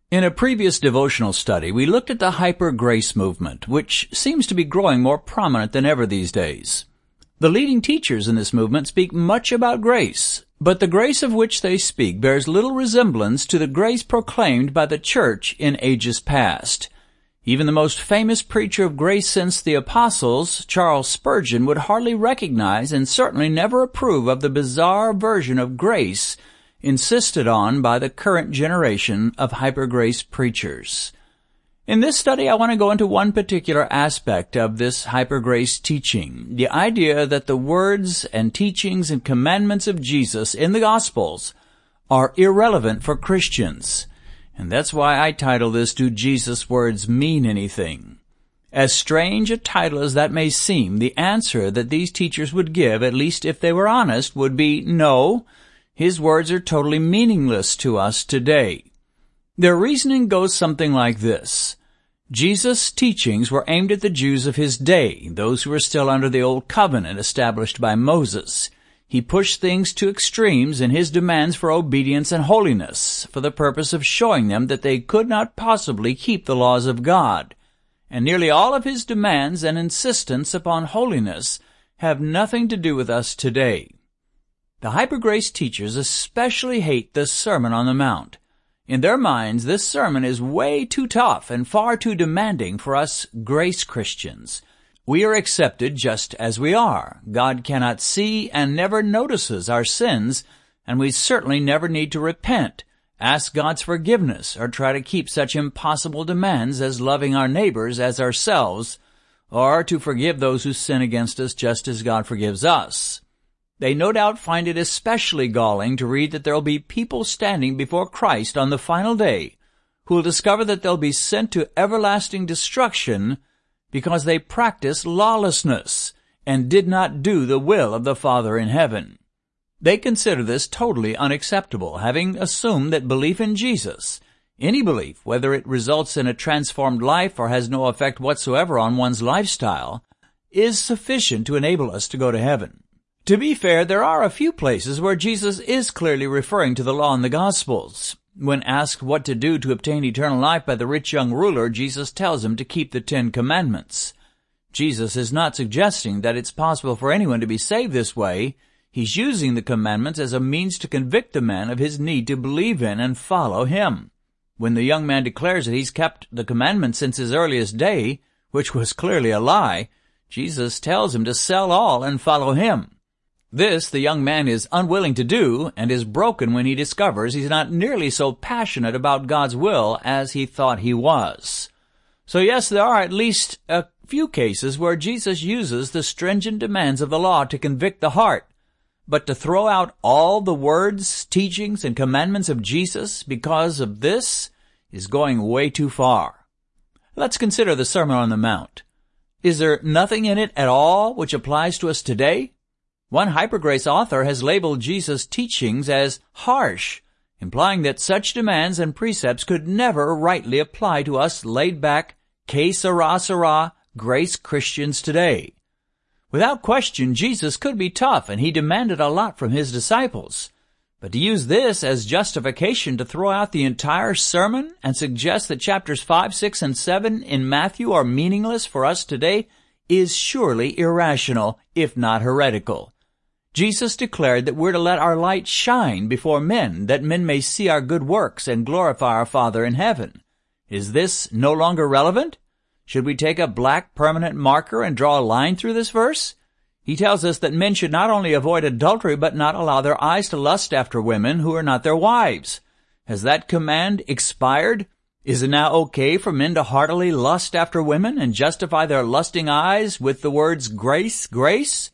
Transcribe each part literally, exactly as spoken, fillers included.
In a previous devotional study, we looked at the hyper-grace movement, which seems to be growing more prominent than ever these days. The leading teachers in this movement speak much about grace, but the grace of which they speak bears little resemblance to the grace proclaimed by the church in ages past. Even the most famous preacher of grace since the apostles, Charles Spurgeon, would hardly recognize and certainly never approve of the bizarre version of grace insisted on by the current generation of hyper-grace preachers. In this study, I want to go into one particular aspect of this hyper-grace teaching, the idea that the words and teachings and commandments of Jesus in the Gospels are irrelevant for Christians. And that's why I title this, Do Jesus' Words Mean Anything? As strange a title as that may seem, the answer that these teachers would give, at least if they were honest, would be no, his words are totally meaningless to us today. Their reasoning goes something like this. Jesus' teachings were aimed at the Jews of his day, those who were still under the old covenant established by Moses. He pushed things to extremes in his demands for obedience and holiness, for the purpose of showing them that they could not possibly keep the laws of God. And nearly all of his demands and insistence upon holiness have nothing to do with us today. The hyper-grace teachers especially hate the Sermon on the Mount. In their minds, this sermon is way too tough and far too demanding for us grace Christians. We are accepted just as we are. God cannot see and never notices our sins, and we certainly never need to repent, ask God's forgiveness, or try to keep such impossible demands as loving our neighbors as ourselves, or to forgive those who sin against us just as God forgives us. They no doubt find it especially galling to read that there will be people standing before Christ on the final day who will discover that they'll be sent to everlasting destruction because they practiced lawlessness and did not do the will of the Father in heaven. They consider this totally unacceptable, having assumed that belief in Jesus, any belief, whether it results in a transformed life or has no effect whatsoever on one's lifestyle, is sufficient to enable us to go to heaven. To be fair, there are a few places where Jesus is clearly referring to the law in the Gospels. When asked what to do to obtain eternal life by the rich young ruler, Jesus tells him to keep the Ten Commandments. Jesus is not suggesting that it's possible for anyone to be saved this way. He's using the commandments as a means to convict the man of his need to believe in and follow him. When the young man declares that he's kept the commandments since his earliest day, which was clearly a lie, Jesus tells him to sell all and follow him. This the young man is unwilling to do and is broken when he discovers he's not nearly so passionate about God's will as he thought he was. So yes, there are at least a few cases where Jesus uses the stringent demands of the law to convict the heart, but to throw out all the words, teachings, and commandments of Jesus because of this is going way too far. Let's consider the Sermon on the Mount. Is there nothing in it at all which applies to us today? One hypergrace author has labeled Jesus' teachings as harsh, implying that such demands and precepts could never rightly apply to us laid-back, que sera sera, grace Christians today. Without question, Jesus could be tough, and he demanded a lot from his disciples. But to use this as justification to throw out the entire sermon and suggest that chapters five, six, and seven in Matthew are meaningless for us today is surely irrational, if not heretical. Jesus declared that we're to let our light shine before men, that men may see our good works and glorify our Father in heaven. Is this no longer relevant? Should we take a black permanent marker and draw a line through this verse? He tells us that men should not only avoid adultery, but not allow their eyes to lust after women who are not their wives. Has that command expired? Is it now okay for men to heartily lust after women and justify their lusting eyes with the words grace, grace?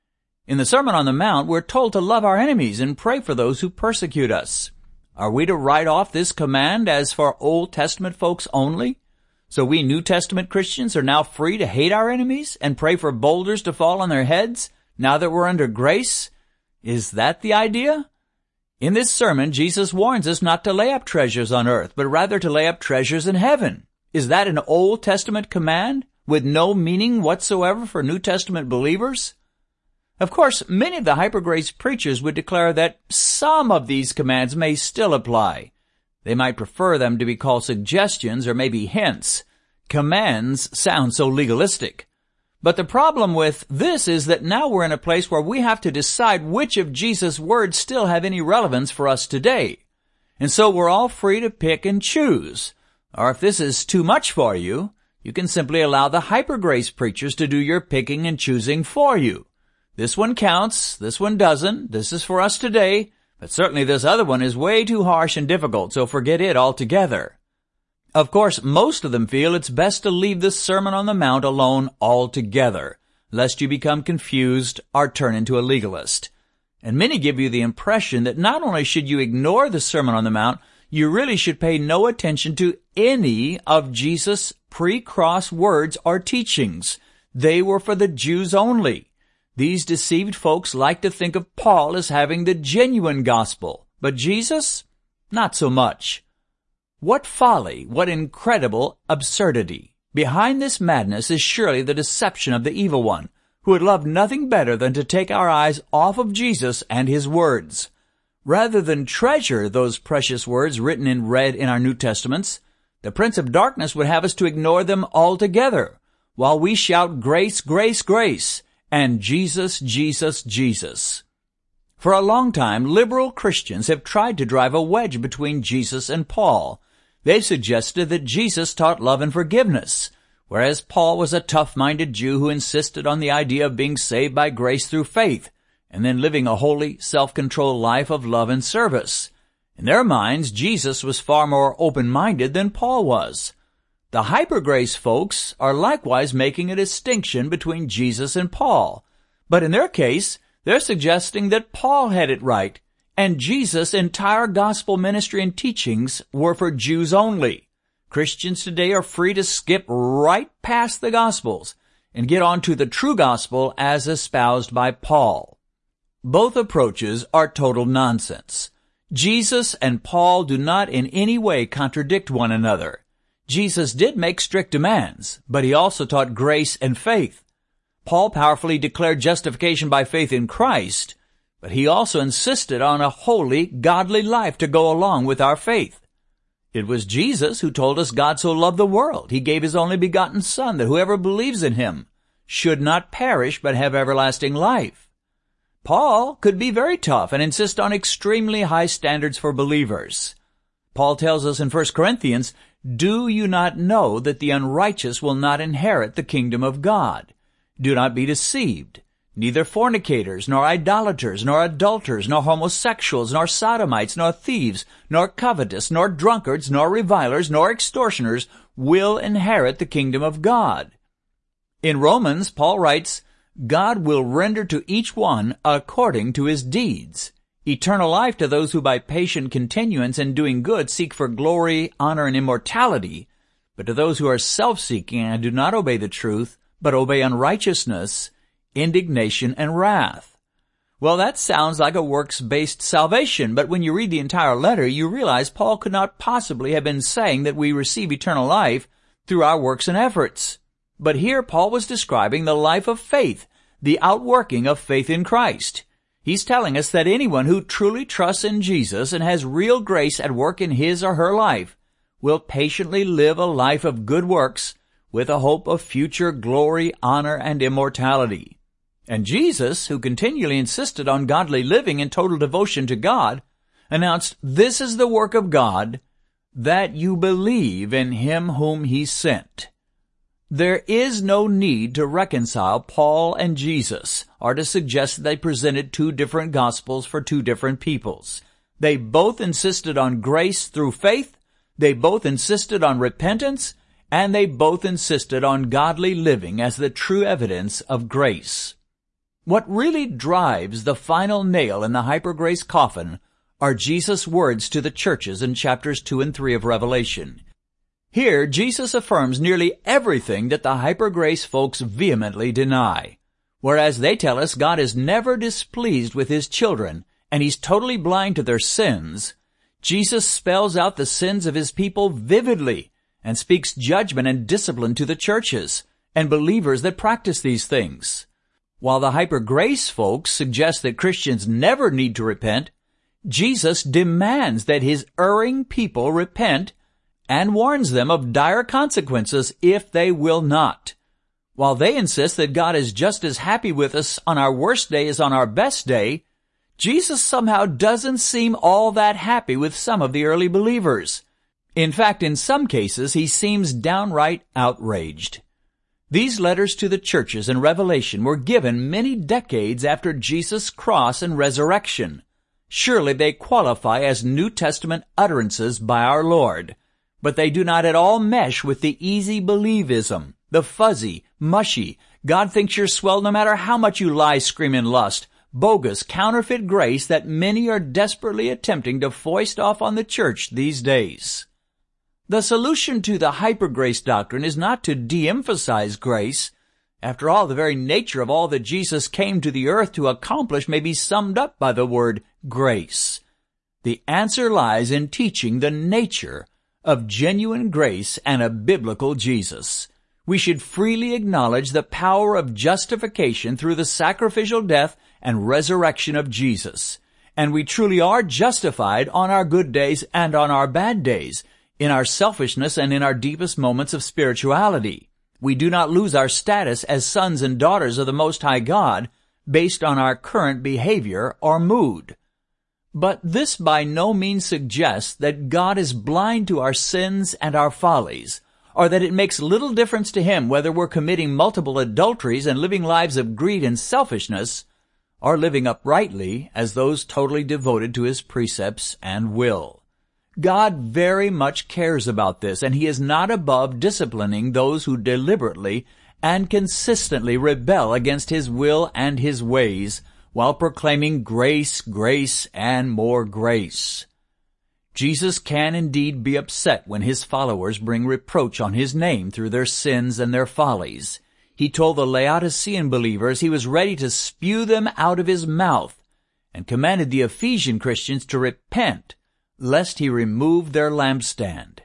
In the Sermon on the Mount, we're told to love our enemies and pray for those who persecute us. Are we to write off this command as for Old Testament folks only? So we New Testament Christians are now free to hate our enemies and pray for boulders to fall on their heads now that we're under grace? Is that the idea? In this sermon, Jesus warns us not to lay up treasures on earth, but rather to lay up treasures in heaven. Is that an Old Testament command with no meaning whatsoever for New Testament believers? Of course, many of the hypergrace preachers would declare that some of these commands may still apply, They might prefer them to be called suggestions or maybe hints. Commands sound so legalistic. But the problem with this is that now we're in a place where we have to decide which of Jesus' words still have any relevance for us today. And so we're all free to pick and choose. Or if this is too much for you, you can simply allow the hypergrace preachers to do your picking and choosing for you. This one counts, this one doesn't, this is for us today, but certainly this other one is way too harsh and difficult, so forget it altogether. Of course, most of them feel it's best to leave the Sermon on the Mount alone altogether, lest you become confused or turn into a legalist. And many give you the impression that not only should you ignore the Sermon on the Mount, you really should pay no attention to any of Jesus' pre-cross words or teachings. They were for the Jews only. These deceived folks like to think of Paul as having the genuine gospel, but Jesus, not so much. What folly, what incredible absurdity. Behind this madness is surely the deception of the evil one, who would love nothing better than to take our eyes off of Jesus and his words. Rather than treasure those precious words written in red in our New Testaments, the Prince of Darkness would have us to ignore them altogether, while we shout grace, grace, grace, and Jesus, Jesus, Jesus. For a long time, liberal Christians have tried to drive a wedge between Jesus and Paul. They've suggested that Jesus taught love and forgiveness, whereas Paul was a tough-minded Jew who insisted on the idea of being saved by grace through faith, and then living a holy, self-controlled life of love and service. In their minds, Jesus was far more open-minded than Paul was. The hypergrace folks are likewise making a distinction between Jesus and Paul. But in their case, they're suggesting that Paul had it right, and Jesus' entire gospel ministry and teachings were for Jews only. Christians today are free to skip right past the Gospels and get on to the true gospel as espoused by Paul. Both approaches are total nonsense. Jesus and Paul do not in any way contradict one another. Jesus did make strict demands, but he also taught grace and faith. Paul powerfully declared justification by faith in Christ, but he also insisted on a holy, godly life to go along with our faith. It was Jesus who told us God so loved the world, he gave his only begotten Son, that whoever believes in him should not perish but have everlasting life. Paul could be very tough and insist on extremely high standards for believers. Paul tells us in First Corinthians, "Do you not know that the unrighteous will not inherit the kingdom of God? Do not be deceived. Neither fornicators, nor idolaters, nor adulterers, nor homosexuals, nor sodomites, nor thieves, nor covetous, nor drunkards, nor revilers, nor extortioners will inherit the kingdom of God." In Romans, Paul writes, "God will render to each one according to his deeds. Eternal life to those who by patient continuance in doing good seek for glory, honor, and immortality, but to those who are self-seeking and do not obey the truth, but obey unrighteousness, indignation, and wrath." Well, that sounds like a works-based salvation, but when you read the entire letter, you realize Paul could not possibly have been saying that we receive eternal life through our works and efforts. But here Paul was describing the life of faith, the outworking of faith in Christ. He's telling us that anyone who truly trusts in Jesus and has real grace at work in his or her life will patiently live a life of good works with a hope of future glory, honor, and immortality. And Jesus, who continually insisted on godly living and total devotion to God, announced, "This is the work of God, that you believe in him whom he sent." There is no need to reconcile Paul and Jesus, or to suggest that they presented two different gospels for two different peoples. They both insisted on grace through faith, they both insisted on repentance, and they both insisted on godly living as the true evidence of grace. What really drives the final nail in the hypergrace coffin are Jesus' words to the churches in chapters two and three of Revelation. Here, Jesus affirms nearly everything that the hypergrace folks vehemently deny. Whereas they tell us God is never displeased with his children, and he's totally blind to their sins, Jesus spells out the sins of his people vividly and speaks judgment and discipline to the churches and believers that practice these things. While the hyper-grace folks suggest that Christians never need to repent, Jesus demands that his erring people repent and warns them of dire consequences if they will not. While they insist that God is just as happy with us on our worst day as on our best day, Jesus somehow doesn't seem all that happy with some of the early believers. In fact, in some cases, he seems downright outraged. These letters to the churches in Revelation were given many decades after Jesus' cross and resurrection. Surely they qualify as New Testament utterances by our Lord, but they do not at all mesh with the easy believism, the fuzzy, mushy, God thinks you're swell no matter how much you lie, scream, and lust, bogus, counterfeit grace that many are desperately attempting to foist off on the church these days. The solution to the hyper-grace doctrine is not to de-emphasize grace. After all, the very nature of all that Jesus came to the earth to accomplish may be summed up by the word grace. The answer lies in teaching the nature of genuine grace and a biblical Jesus. We should freely acknowledge the power of justification through the sacrificial death and resurrection of Jesus. And we truly are justified on our good days and on our bad days, in our selfishness and in our deepest moments of spirituality. We do not lose our status as sons and daughters of the Most High God based on our current behavior or mood. But this by no means suggests that God is blind to our sins and our follies, or that it makes little difference to him whether we're committing multiple adulteries and living lives of greed and selfishness, or living uprightly as those totally devoted to his precepts and will. God very much cares about this, and he is not above disciplining those who deliberately and consistently rebel against his will and his ways, while proclaiming grace, grace, and more grace. Jesus can indeed be upset when his followers bring reproach on his name through their sins and their follies. He told the Laodicean believers he was ready to spew them out of his mouth, and commanded the Ephesian Christians to repent, lest he remove their lampstand.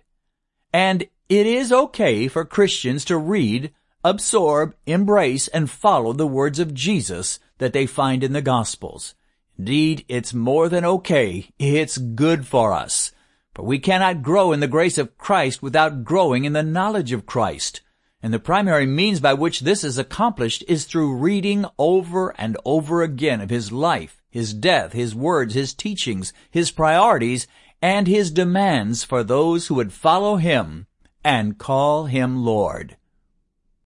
And it is okay for Christians to read, absorb, embrace, and follow the words of Jesus that they find in the Gospels. Indeed, it's more than okay. It's good for us. For we cannot grow in the grace of Christ without growing in the knowledge of Christ. And the primary means by which this is accomplished is through reading over and over again of his life, his death, his words, his teachings, his priorities, and his demands for those who would follow him and call him Lord.